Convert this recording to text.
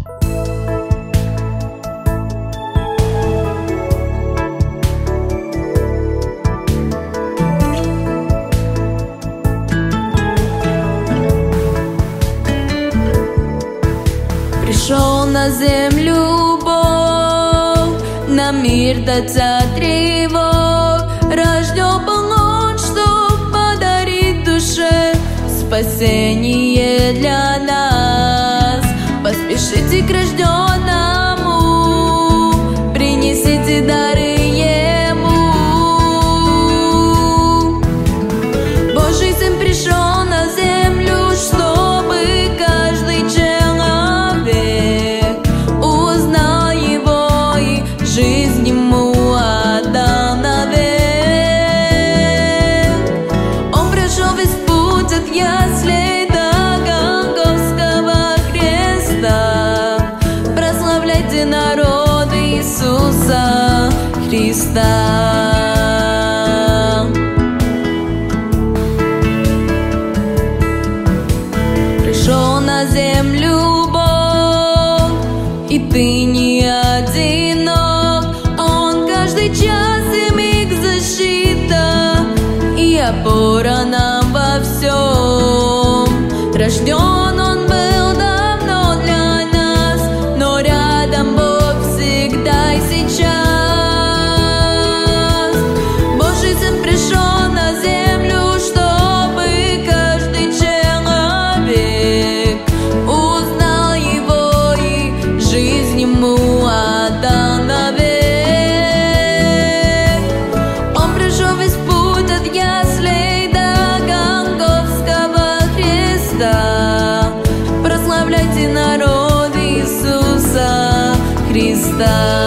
Пришел на землю Бог, на мир дать от тревог. Рожден был Он, чтоб подарить душе спасение для нас. Поспешите к рожденному, принесите дары Ему. Божий Сын пришел на землю, чтобы каждый человек узнал Его и жизнь Ему отдал навек. Он прошел весь путь от яслей до Голгофского креста. Прославляйте народ Иисуса Христа. Пришел на землю Бог, и ты не одинок. Он каждый час и миг защита и опора нам во всем. Рожден Он был давно для нас, но рядом Бог всегда и сейчас. Божий Сын пришел на землю, чтобы каждый человек узнал Его и жизнь Ему отдал навек. Он прошел весь путь от яслей до Голгофского креста. Прославляйте народ Иисуса Христа.